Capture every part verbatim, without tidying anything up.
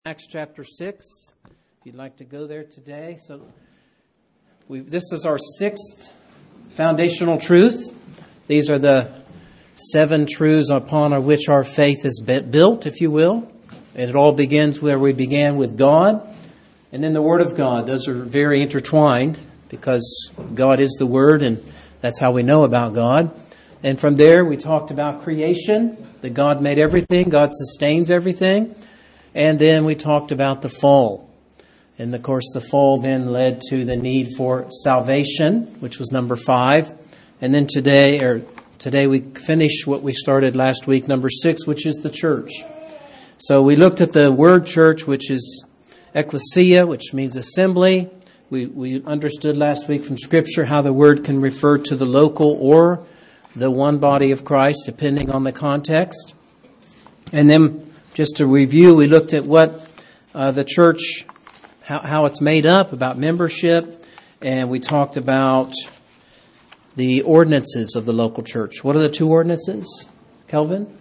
Acts chapter six, if you'd like to go there today. So we've, this is our sixth foundational truth. These are the seven truths upon which our faith is built, if you will. And it all begins where we began with God and then the Word of God. Those are very intertwined because God is the Word and that's how we know about God. And from there we talked about creation, that God made everything, God sustains everything. And then we talked about the fall. And of course, the fall then led to the need for salvation, which was number five. And then today, or today we finish what we started last week, number six, which is the church. So we looked at the word church, which is ecclesia, which means assembly. We, we understood last week from Scripture how the word can refer to the local or the one body of Christ, depending on the context. And then just to review, we looked at what uh, the church, how, how it's made up, about membership, and we talked about the ordinances of the local church. What are the two ordinances, Kelvin?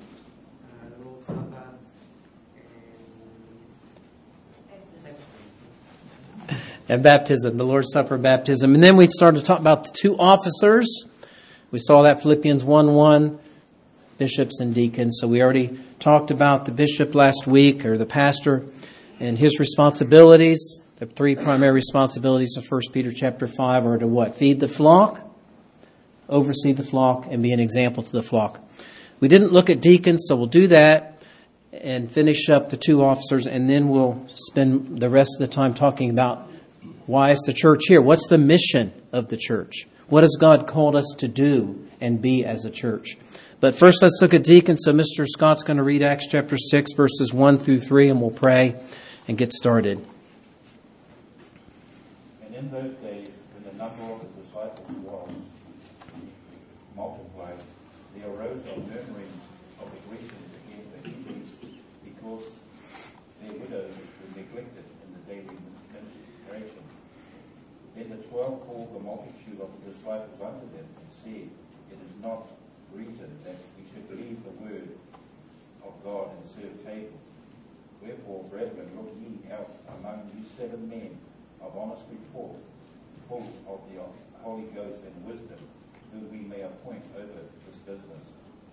And baptism, the Lord's Supper, baptism. And then we started to talk about the two officers. We saw that Philippians one one, bishops and deacons. So we already talked about the bishop last week, or the pastor, and his responsibilities. The three primary responsibilities of First Peter chapter five are to what? Feed the flock, oversee the flock, and be an example to the flock. We didn't look at deacons, so we'll do that and finish up the two officers, and then we'll spend the rest of the time talking about why is the church here? What's the mission of the church? What has God called us to do and be as a church? But first, let's look at deacons. So Mister Scott's going to read Acts chapter six, verses one through three, and we'll pray and get started. And in those days, when the number of the disciples was multiplied, there arose a murmuring of the Grecians against the Hebrews, because their widows were neglected in the daily ministration. Then the twelve called the multitude of the disciples unto them and said, It is not reason that we should leave the word of God and serve tables. Wherefore, brethren, look ye out among you seven men of honest report, full of the Holy Ghost and wisdom, who we may appoint over this business.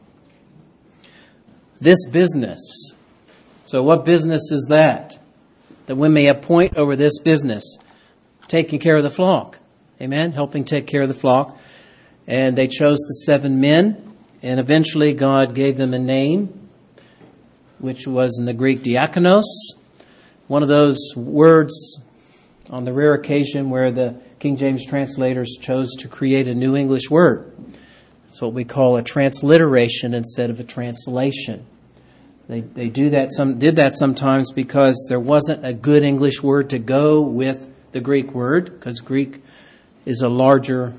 This business. So what business is that? That we may appoint over this business. Taking care of the flock. Amen? Helping take care of the flock. And they chose the seven men. And eventually God gave them a name, which was in the Greek diakonos. One of those words on the rare occasion where the King James translators chose to create a New English word. It's what we call a transliteration instead of a translation. They they do that some did that sometimes because there wasn't a good English word to go with the Greek word, because Greek is a larger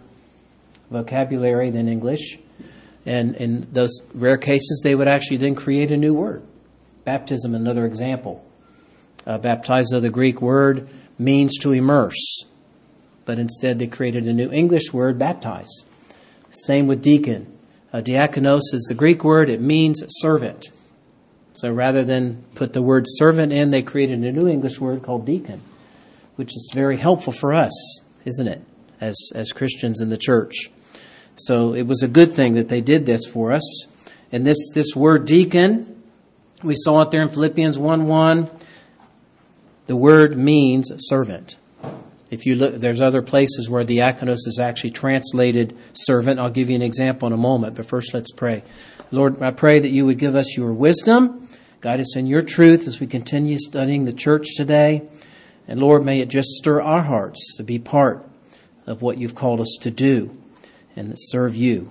vocabulary than English. And in those rare cases, they would actually then create a new word. Baptism, another example. Uh, baptizo, the Greek word, means to immerse. But instead, they created a new English word, baptize. Same with deacon. Uh, diakonos is the Greek word. It means servant. So rather than put the word servant in, they created a new English word called deacon, which is very helpful for us, isn't it, as as Christians in the church. So it was a good thing that they did this for us. And this, this word deacon, we saw it there in Philippians one one. The word means servant. If you look, there's other places where diakonos is actually translated servant. I'll give you an example in a moment, but first let's pray. Lord, I pray that you would give us your wisdom, guide us in your truth as we continue studying the church today. And Lord, may it just stir our hearts to be part of what you've called us to do and serve you.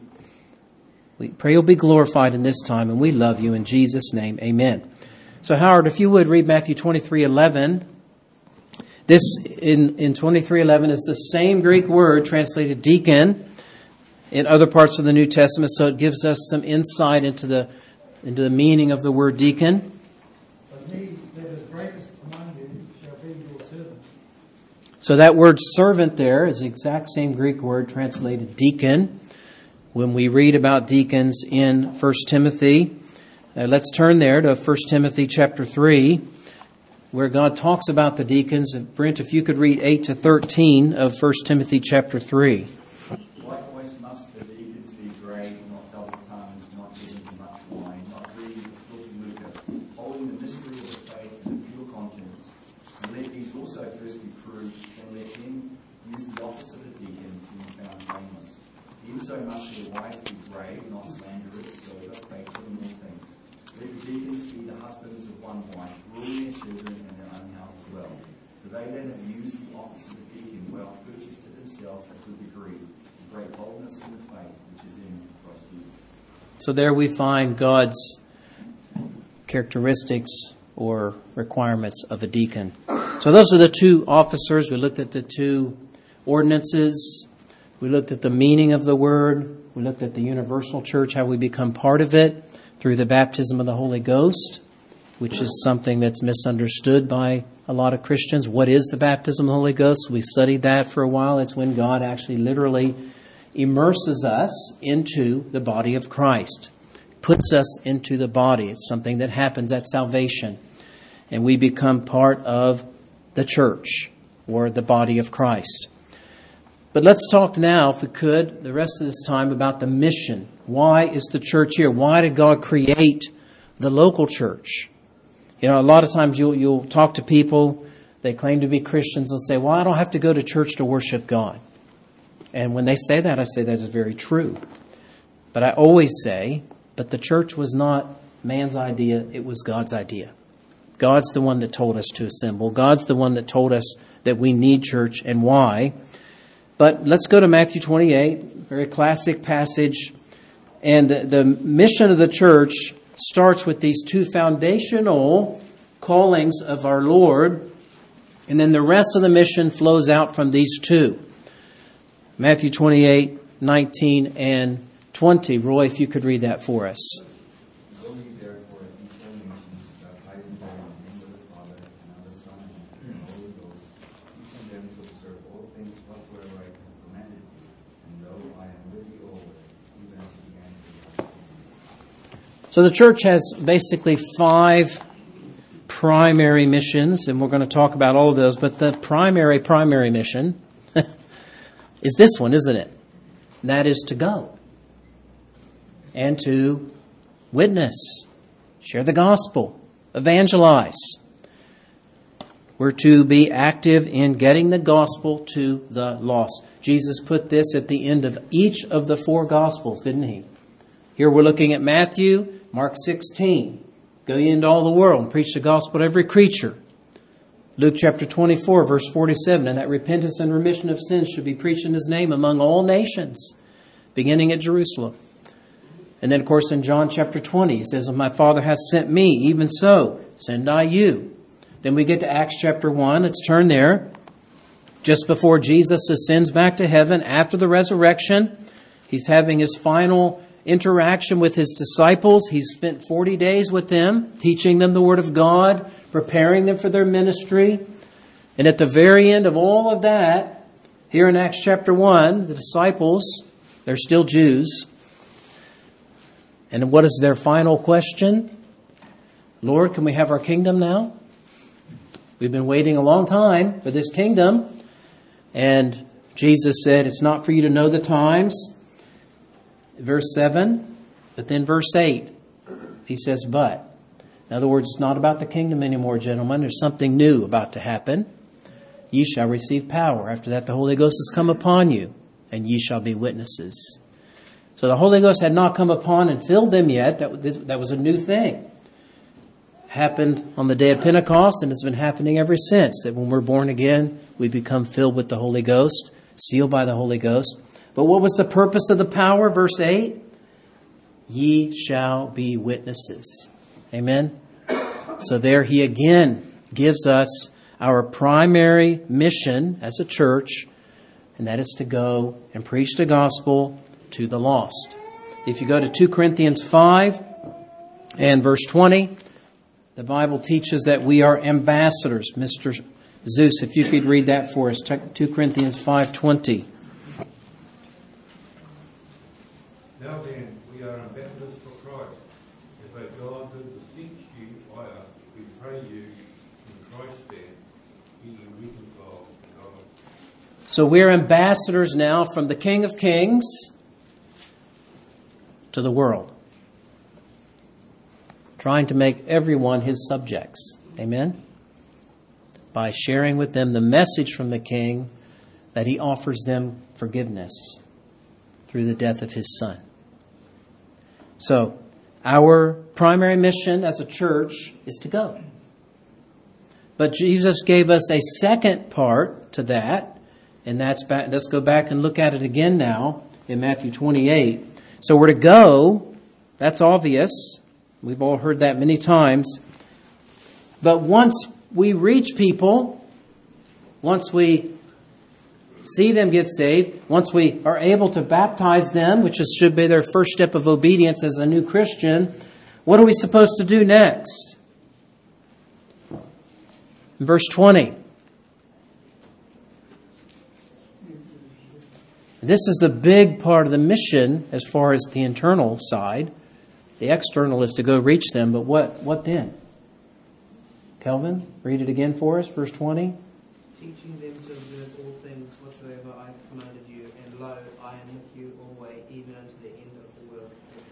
We pray you'll be glorified in this time, and we love you in Jesus' name. Amen. So Howard, if you would read Matthew twenty-three eleven. This in, in twenty-three eleven is the same Greek word translated deacon in other parts of the New Testament, so it gives us some insight into the into the meaning of the word deacon. So that word servant there is the exact same Greek word translated deacon. When we read about deacons in First Timothy, uh, let's turn there to First Timothy chapter three. where God talks about the deacons. Brent, if you could read eight to thirteen of First Timothy chapter three. Likewise must the deacons be grave, not double-tongued, not given to much wine, not greedy for filthy lucre, holding the mystery of the faith and a pure conscience. And let these also first be proved, and let him use the office of a deacon be found blameless. Even so must their wives be grave, not slanderers, sober, faithful in all things. Let the deacons be the husbands of one wife, ruling their children and their own house as well. For they that have used the office of a deacon well purchased to themselves a good degree, and great boldness in the faith which is in Christ Jesus. So there we find God's characteristics or requirements of a deacon. So those are the two officers. We looked at the two ordinances. We looked at the meaning of the word. We looked at the universal church, how we become part of it through the baptism of the Holy Ghost, which is something that's misunderstood by a lot of Christians. What is the baptism of the Holy Ghost? We studied that for a while. It's when God actually literally immerses us into the body of Christ, puts us into the body. It's something that happens at salvation, and we become part of the church or the body of Christ. But let's talk now, if we could, the rest of this time about the mission. Why is the church here? Why did God create the local church? You know, a lot of times you'll, you'll talk to people, they claim to be Christians, and say, well, I don't have to go to church to worship God. And when they say that, I say that is very true. But I always say, but the church was not man's idea, it was God's idea. God's the one that told us to assemble. God's the one that told us that we need church and why. But let's go to Matthew twenty-eight, very classic passage. And the, the mission of the church starts with these two foundational callings of our Lord. And then the rest of the mission flows out from these two. Matthew twenty-eight, nineteen, and twenty. Roy, if you could read that for us. Go ye therefore and teach all nations, baptizing them in the name of the Father, and of the Son, and of the Holy Ghost, teaching them to observe all things whatsoever I have commanded you. And lo, I am with you always, even as the end of the world. So the church has basically five primary missions, and we're going to talk about all of those. But the primary, primary mission is this one, isn't it? And that is to go and to witness, share the gospel, evangelize. We're to be active in getting the gospel to the lost. Jesus put this at the end of each of the four gospels, didn't he? Here we're looking at Matthew, Mark sixteen. Go ye into all the world and preach the gospel to every creature. Luke chapter twenty-four, verse forty-seven. And that repentance and remission of sins should be preached in his name among all nations, beginning at Jerusalem. And then, of course, in John chapter twenty, he says, my Father hath sent me, even so send I you. Then we get to Acts chapter one. Let's turn there. Just before Jesus ascends back to heaven after the resurrection, he's having his final interaction with his disciples. He spent forty days with them, teaching them the Word of God, preparing them for their ministry. And at the very end of all of that, here in Acts chapter one, the disciples, they're still Jews. And what is their final question? Lord, can we have our kingdom now? We've been waiting a long time for this kingdom. And Jesus said, it's not for you to know the times. Verse seven, but then verse eight, he says, but. In other words, it's not about the kingdom anymore, gentlemen. There's something new about to happen. Ye shall receive power. After that, the Holy Ghost has come upon you, and ye shall be witnesses. So the Holy Ghost had not come upon and filled them yet. That, that was a new thing. Happened on the day of Pentecost, and it's been happening ever since. That when we're born again, we become filled with the Holy Ghost, sealed by the Holy Ghost. But what was the purpose of the power? Verse eight, ye shall be witnesses. Amen. So there he again gives us our primary mission as a church, and that is to go and preach the gospel to the lost. If you go to two Corinthians five and verse twenty, the Bible teaches that we are ambassadors. Mister Zeus, if you could read that for us, two Corinthians five twenty. Now then, we are ambassadors for Christ, as though God did beseech you by us, we pray you, in So we're ambassadors now from the King of Kings to the world, trying to make everyone his subjects. Amen? By sharing with them the message from the King that he offers them forgiveness through the death of his Son. So, our primary mission as a church is to go. But Jesus gave us a second part to that, and that's back, let's go back and look at it again now in Matthew twenty-eight. So we're to go. That's obvious. We've all heard that many times. But once we reach people, once we see them get saved, once we are able to baptize them, which is, should be their first step of obedience as a new Christian, what are we supposed to do next? In verse twenty. This is the big part of the mission as far as the internal side. The external is to go reach them, but what, what then? Kelvin, read it again for us, verse twenty. Teaching them to observe all things whatsoever I have commanded you, and lo, I am with you always, even unto the end of the world.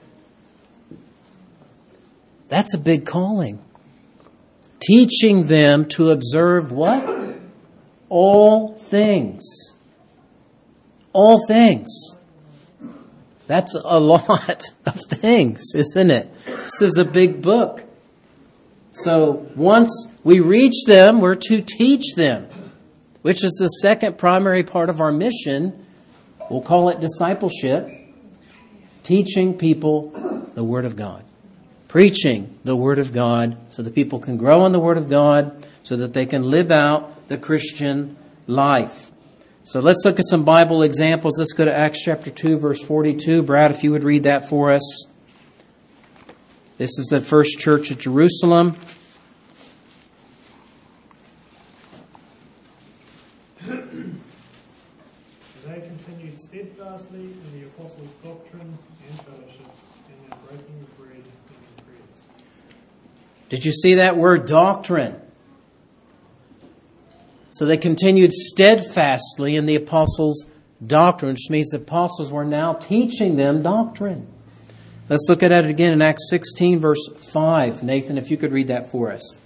That's a big calling. Teaching them to observe what? All things. All things. That's a lot of things, isn't it? This is a big book. So once we reach them, we're to teach them, which is the second primary part of our mission. We'll call it discipleship. Teaching people the Word of God. Preaching the Word of God so that people can grow in the Word of God, so that they can live out the Christian life. So let's look at some Bible examples. Let's go to Acts chapter two, verse forty-two. Brad, if you would read that for us. This is the first church at Jerusalem. They continued steadfastly in the apostles' doctrine and fellowship, and in breaking of bread and in prayers. Did you see that word, doctrine? So they continued steadfastly in the apostles' doctrine, which means the apostles were now teaching them doctrine. Let's look at it again in Acts sixteen, verse five. Nathan, if you could read that for us.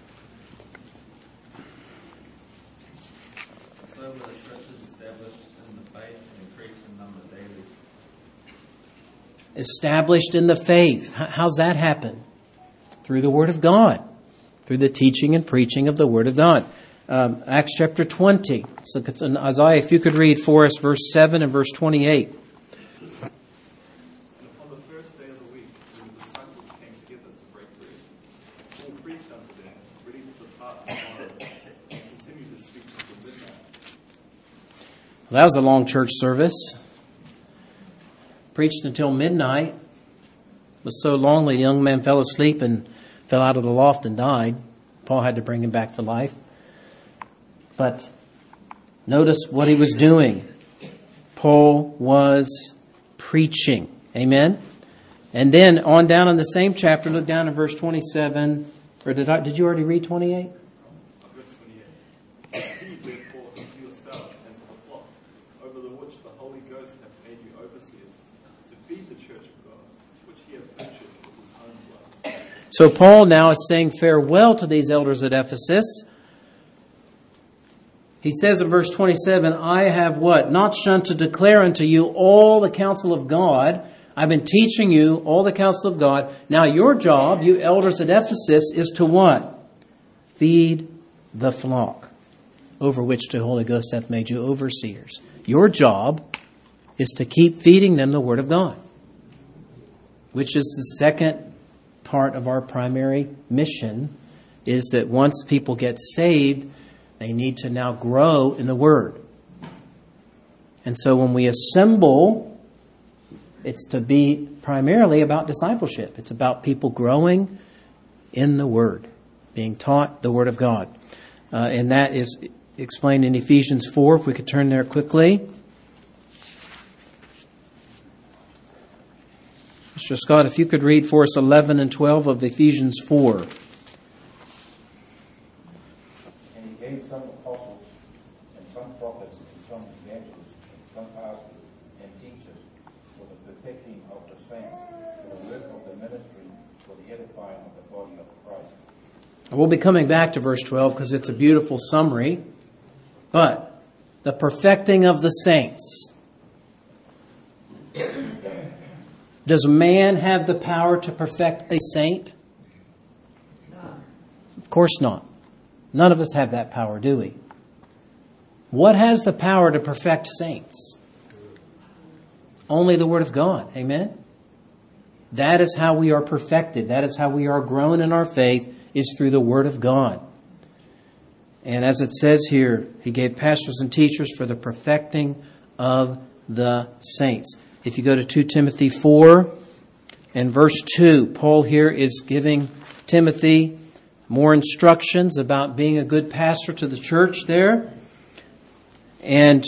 So were the churches established in the faith and increased in number daily. Established in the faith. How's that happen? Through the Word of God. Through the teaching and preaching of the Word of God. Um, Acts chapter twenty. Let's look at Isaiah, if you could read for us verse seven and verse twenty-eight. On the first day of the week, when the disciples came together to break bread, Paul preached unto them, ready to depart tomorrow, and continued to speak until midnight. Well, that was a long church service. Preached until midnight. It was so long the young man fell asleep and fell out of the loft and died. Paul had to bring him back to life. But notice what he was doing. Paul was preaching. Amen? And then on down in the same chapter, look down in verse twenty-seven. Or did I, did you already read twenty-eight? Verse twenty-eight. Feed therefore unto yourselves and to the flock, over the which the Holy Ghost hath made you overseers, to feed the church of God, which he hath purchased with his own blood. So Paul now is saying farewell to these elders at Ephesus. He says in verse twenty-seven, I have what? Not shunned to declare unto you all the counsel of God. I've been teaching you all the counsel of God. Now your job, you elders at Ephesus, is to what? Feed the flock, over which the Holy Ghost hath made you overseers. Your job is to keep feeding them the Word of God, which is the second part of our primary mission, is that once people get saved, they need to now grow in the Word. And so when we assemble, it's to be primarily about discipleship. It's about people growing in the Word, being taught the Word of God. Uh, and that is explained in Ephesians four, if we could turn there quickly. Mister Scott, if you could read for us eleven and twelve of Ephesians four. And he gave some apostles, and some prophets, and some evangelists, and some pastors and teachers, for the perfecting of the saints, for the work of the ministry, for the edifying of the body of Christ. We'll be coming back to verse twelve because it's a beautiful summary. But the perfecting of the saints. Does man have the power to perfect a saint? Of course not. None of us have that power, do we? What has the power to perfect saints? Only the Word of God. Amen? That is how we are perfected. That is how we are grown in our faith, is through the Word of God. And as it says here, He gave pastors and teachers for the perfecting of the saints. If you go to Second Timothy four and verse two, Paul here is giving Timothy more instructions about being a good pastor to the church there. And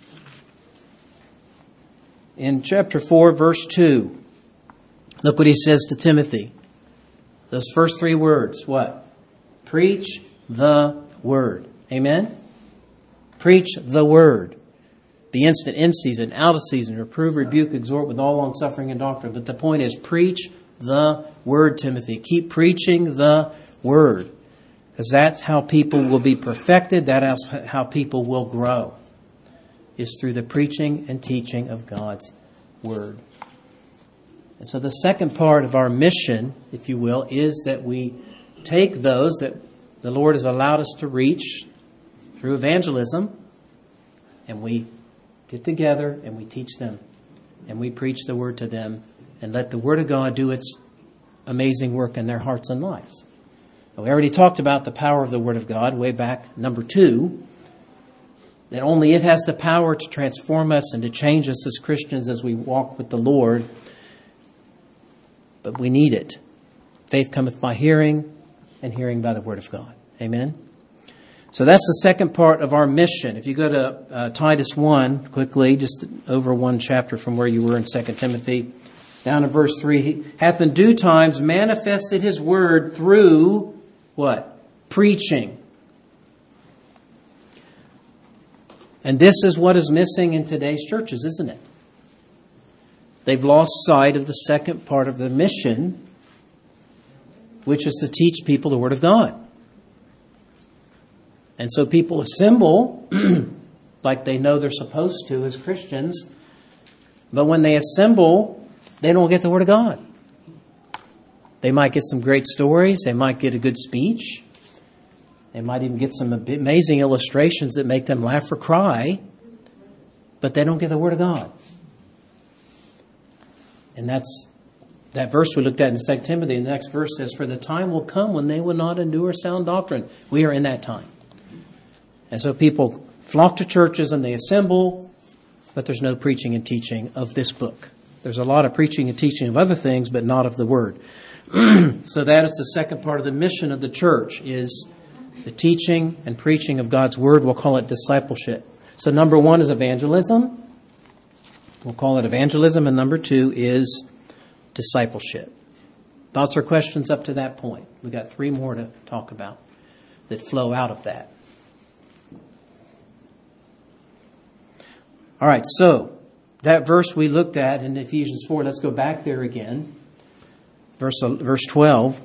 in chapter four, verse two, look what he says to Timothy. Those first three words, what? Preach the word. Amen? Preach the word. Be instant in season, out of season, reprove, rebuke, exhort with all long suffering and doctrine. But the point is, preach the word, Timothy. Keep preaching the word. Because that's how people will be perfected. That's how people will grow. Is through the preaching and teaching of God's word. And so the second part of our mission, if you will, is that we take those that the Lord has allowed us to reach through evangelism, and we get together and we teach them, and we preach the word to them, and let the word of God do its amazing work in their hearts and lives. We already talked about the power of the word of God way back, number two, that only it has the power to transform us and to change us as Christians as we walk with the Lord. But we need it. Faith cometh by hearing, and hearing by the word of God. Amen? So that's the second part of our mission. If you go to uh, Titus one, quickly, just over one chapter from where you were in Second Timothy, down to verse three, he hath in due times manifested his word through, what? Preaching. And this is what is missing in today's churches, isn't it? They've lost sight of the second part of the mission, which is to teach people the Word of God. And so people assemble like they know they're supposed to as Christians, but when they assemble, they don't get the Word of God. They might get some great stories. They might get a good speech. They might even get some amazing illustrations that make them laugh or cry, but they don't get the Word of God. And that's that verse we looked at in Second Timothy. And the next verse says, for the time will come when they will not endure sound doctrine. We are in that time. And so people flock to churches and they assemble, but there's no preaching and teaching of this book. There's a lot of preaching and teaching of other things, but not of the Word. So that is the second part of the mission of the church, is the teaching and preaching of God's Word. We'll call it discipleship. So number one is evangelism. We'll call it evangelism. And number two is discipleship. Thoughts or questions up to that point? We've got three more to talk about that flow out of that. All right, so that verse we looked at in Ephesians four, let's go back there again. Verse, verse twelve.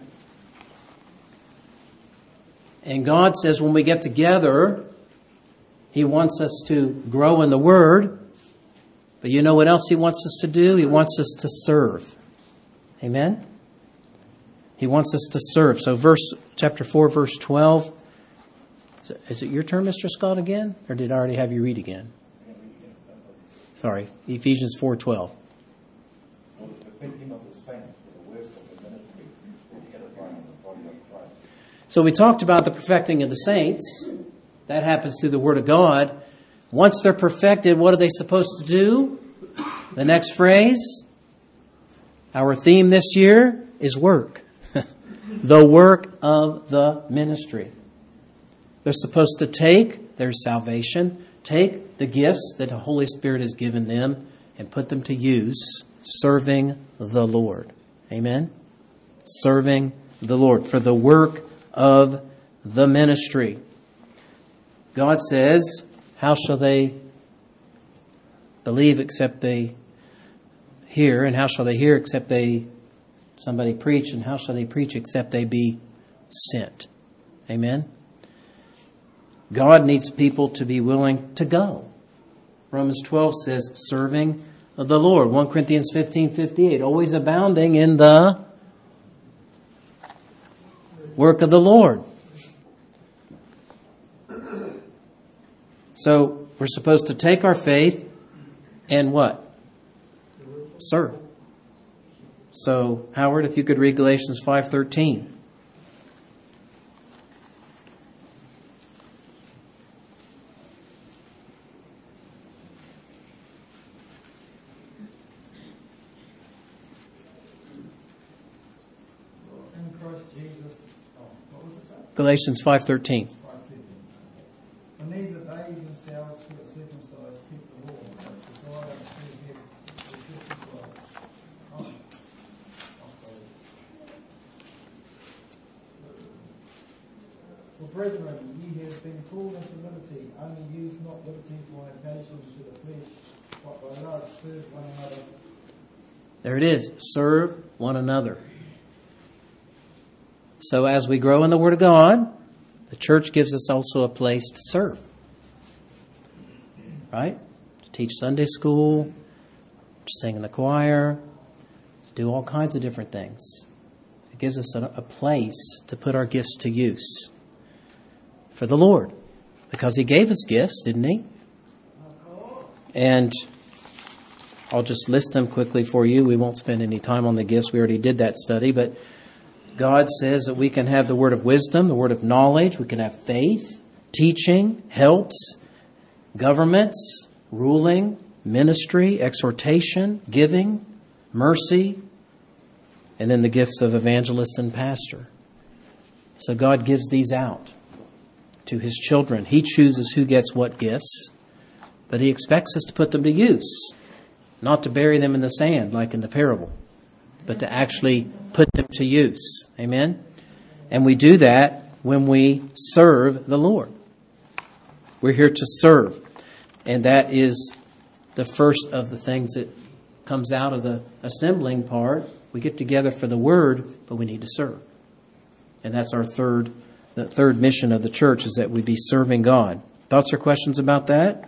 And God says when we get together, He wants us to grow in the Word. But you know what else He wants us to do? He wants us to serve. Amen? He wants us to serve. So verse chapter four, verse twelve. Is it, is it your turn, Mister Scott, again? Or did I already have you read again? Sorry, Ephesians four twelve. For the perfecting of the saints, for the work of the ministry, for the edifying of the body of Christ. So we talked about the perfecting of the saints. That happens through the Word of God. Once they're perfected, what are they supposed to do? The next phrase, our theme this year is work. The work of the ministry. They're supposed to take their salvation, take the gifts that the Holy Spirit has given them, and put them to use serving the Lord. Amen? Serving the Lord for the work of the ministry. God says, how shall they believe except they hear? And how shall they hear except they somebody preach? And how shall they preach except they be sent? Amen? God needs people to be willing to go. Romans twelve says, serving the Lord. First Corinthians fifteen fifty-eight, always abounding in the work of the Lord. So we're supposed to take our faith and what? Serve. So, Howard, if you could read Galatians five thirteen. In Christ Jesus. Oh, what was it say? Galatians five thirteen. For neither they themselves who are circumcised keep the law, but desire to get the circumcised. Oh. For brethren, ye have been called into liberty, only use not liberty for occasions to the flesh, but by love serve one another. There it is. Serve one another. So as we grow in the Word of God, the church gives us also a place to serve. Right? To teach Sunday school, to sing in the choir, to do all kinds of different things. It gives us a, a place to put our gifts to use for the Lord. Because He gave us gifts, didn't He? And I'll just list them quickly for you. We won't spend any time on the gifts. We already did that study. But God says that we can have the word of wisdom, the word of knowledge. We can have faith, teaching, helps, governments, ruling, ministry, exhortation, giving, mercy, and then the gifts of evangelist and pastor. So God gives these out to His children. He chooses who gets what gifts, but He expects us to put them to use, not to bury them in the sand like in the parable, but to actually put them to use. Amen? And we do that when we serve the Lord. We're here to serve. And that is the first of the things that comes out of the assembling part. We get together for the Word, but we need to serve. And that's our third, the third mission of the church, is that we be serving God. Thoughts or questions about that?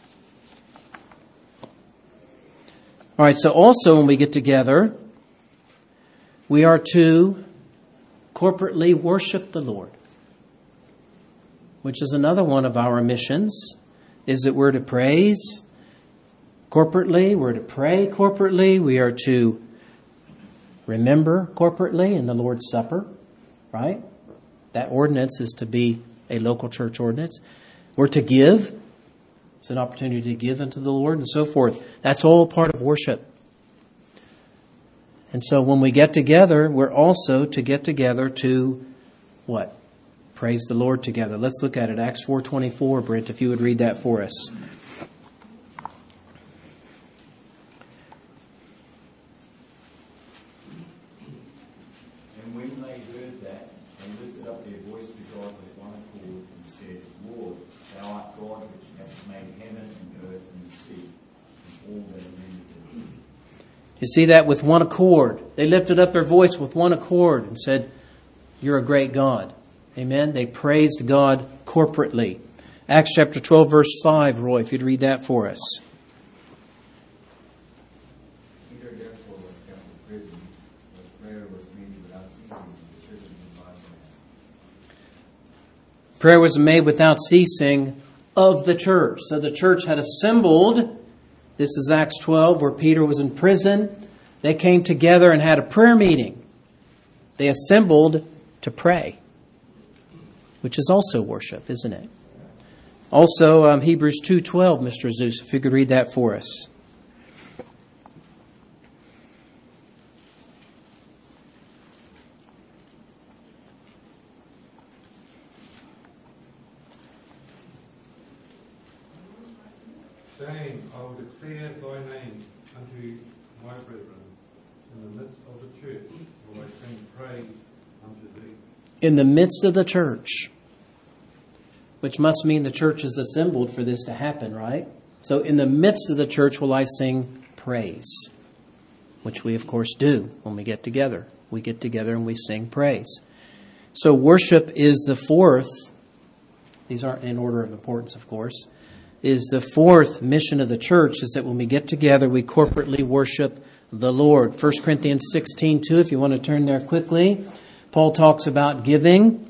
All right, so also when we get together, we are to corporately worship the Lord, which is another one of our missions, is that we're to praise corporately, we're to pray corporately, we are to remember corporately in the Lord's Supper, right? That ordinance is to be a local church ordinance. We're to give. It's an opportunity to give unto the Lord and so forth. That's all part of worship. And so when we get together, we're also to get together to what? Praise the Lord together. Let's look at it. Acts four twenty-four, Brent, if you would read that for us. And when they heard that, they lifted up their voice to God with one accord and said, Lord, Thou art God which hast made heaven and earth and the sea, and all that are in them. You see that with one accord. They lifted up their voice with one accord and said, You're a great God. Amen. They praised God corporately. Acts chapter twelve, verse five, Roy, if you'd read that for us. Peter therefore was kept in prison, but prayer was made without ceasing in the church of God's man. Prayer was made without ceasing of the church. So the church had assembled. This is Acts twelve, where Peter was in prison. They came together and had a prayer meeting. They assembled to pray, which is also worship, isn't it? Also, um, Hebrews two twelve, Mister Zeus, if you could read that for us. Saying, I will declare thy name unto my brethren. In the midst of the church will I sing praise unto thee. In the midst of the church. which must mean the church is assembled for this to happen, right? So in the midst of the church will I sing praise, which we of course do when we get together. We get together and we sing praise. So worship is the fourth, these aren't in order of importance, of course, is the fourth mission of the church, is that when we get together, we corporately worship the Lord. First Corinthians sixteen two, if you want to turn there quickly, Paul talks about giving.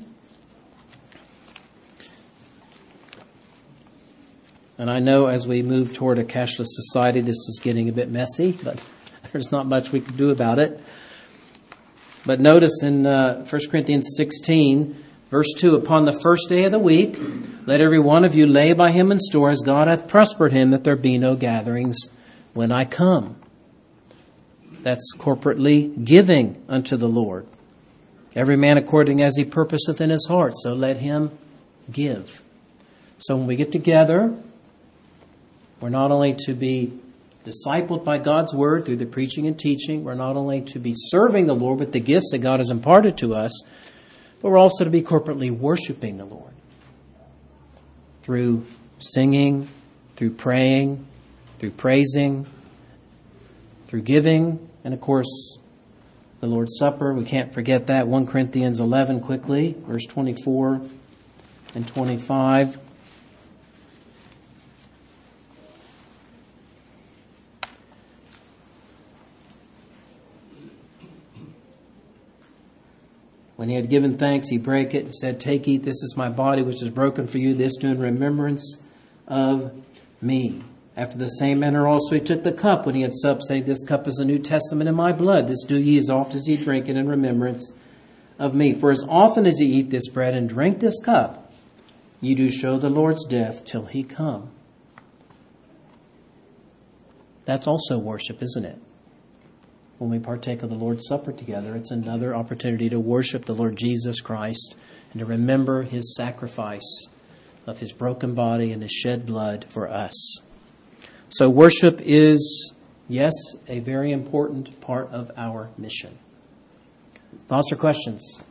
And I know as we move toward a cashless society, this is getting a bit messy, but there's not much we can do about it. But notice in uh, First Corinthians sixteen, verse two, upon the first day of the week, let every one of you lay by him in store as God hath prospered him, that there be no gatherings when I come. That's corporately giving unto the Lord. Every man according as he purposeth in his heart, so let him give. So when we get together, we're not only to be discipled by God's word through the preaching and teaching, we're not only to be serving the Lord with the gifts that God has imparted to us, but we're also to be corporately worshiping the Lord through singing, through praying, through praising, through giving, and of course, the Lord's Supper. We can't forget that. First Corinthians eleven quickly, verse twenty-four and twenty-five. When he had given thanks, he brake it and said, take, eat, this is my body, which is broken for you. This do in remembrance of me. After the same manner also he took the cup when he had supped, saying, this cup is the New Testament in my blood. This do ye as oft as ye drink it in remembrance of me. For as often as ye eat this bread and drink this cup, ye do show the Lord's death till he come. That's also worship, isn't it? When we partake of the Lord's Supper together, it's another opportunity to worship the Lord Jesus Christ and to remember his sacrifice of his broken body and his shed blood for us. So worship is, yes, a very important part of our mission. Thoughts or questions?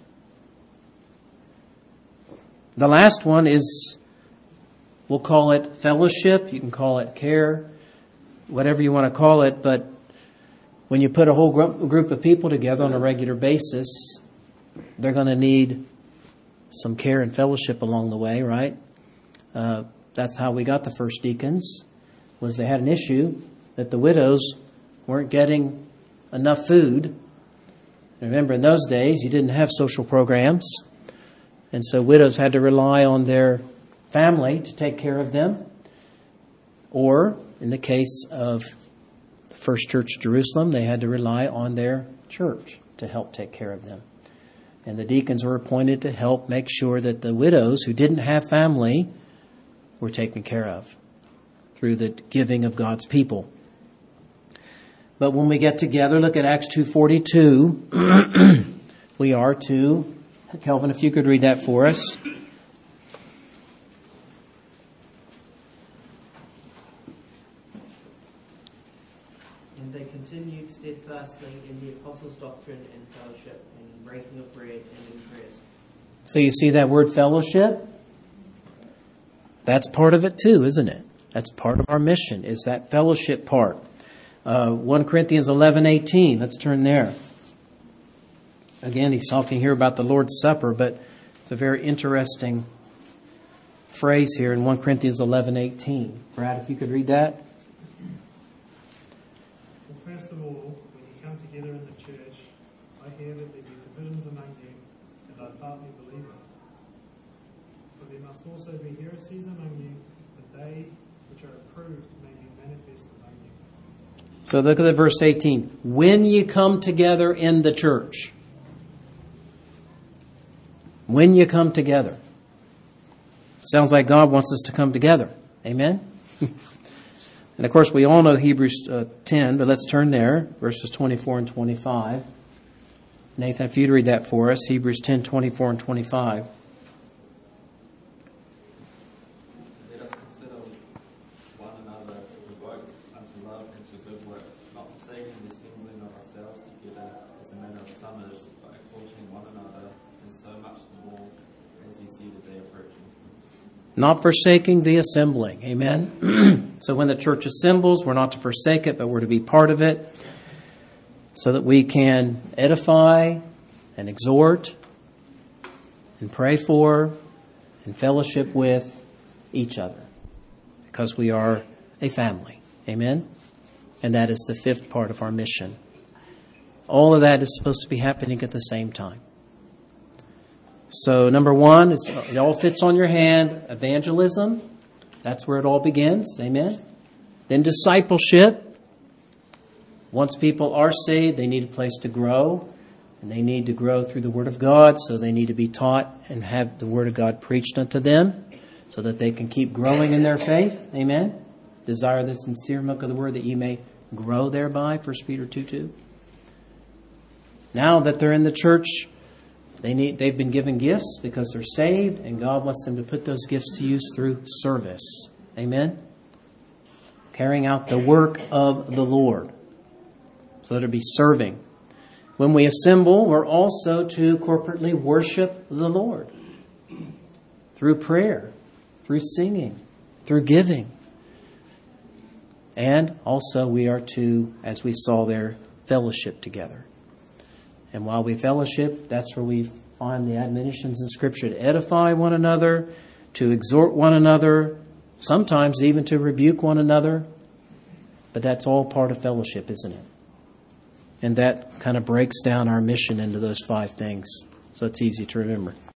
The last one is, we'll call it fellowship. You can call it care, whatever you want to call it, but when you put a whole group of people together on a regular basis, they're going to need some care and fellowship along the way, right? Uh, that's how we got the first deacons, was they had an issue that the widows weren't getting enough food. Remember, in those days, you didn't have social programs, and so widows had to rely on their family to take care of them. Or, in the case of First Church Jerusalem, they had to rely on their church to help take care of them. And the deacons were appointed to help make sure that the widows who didn't have family were taken care of through the giving of God's people. But when we get together, look at Acts two forty-two. We are to, Kelvin, if you could read that for us. They continued steadfastly in the apostles' doctrine and fellowship, and in breaking of bread and in prayers. So you see that word fellowship? That's part of it too, isn't it? That's part of our mission, is that fellowship part. Uh, First Corinthians eleven eighteen. Let's turn there. Again, he's talking here about the Lord's Supper, but it's a very interesting phrase here in First Corinthians eleven eighteen. Brad, if you could read that. First of all, when you come together in the church, I hear that there be divisions among you, and I partly believe it. For there must also be heresies among you, but they which are approved may be manifest among you. So look at the verse eighteen. When you come together in the church. When you come together. Sounds like God wants us to come together. Amen? And of course, we all know Hebrews uh, ten, but let's turn there, verses twenty-four and twenty-five. Nathan, if you'd read that for us, Hebrews ten, twenty-four and twenty-five. Let us consider one another to provoke unto love and to good work, not forsaking the assembling of ourselves together as the manner of some is, but exhorting one another, and so much the more as you see the day approaching. Not forsaking the assembling. Amen? So when the church assembles, we're not to forsake it, but we're to be part of it so that we can edify and exhort and pray for and fellowship with each other because we are a family. Amen? And that is the fifth part of our mission. All of that is supposed to be happening at the same time. So number one, it's, it all fits on your hand. Evangelism, that's where it all begins. Amen. Then discipleship. Once people are saved, they need a place to grow. And they need to grow through the Word of God. So they need to be taught and have the Word of God preached unto them so that they can keep growing in their faith. Amen. Desire the sincere milk of the Word that ye may grow thereby. First Peter two two. Now that they're in the church, They need, they've been given gifts because they're saved, and God wants them to put those gifts to use through service. Amen? Carrying out the work of the Lord. So that it'll be serving. When we assemble, we're also to corporately worship the Lord. Through prayer, through singing, through giving. And also we are to, as we saw there, fellowship together. And while we fellowship, that's where we find the admonitions in Scripture to edify one another, to exhort one another, sometimes even to rebuke one another. But that's all part of fellowship, isn't it? And that kind of breaks down our mission into those five things. So it's easy to remember.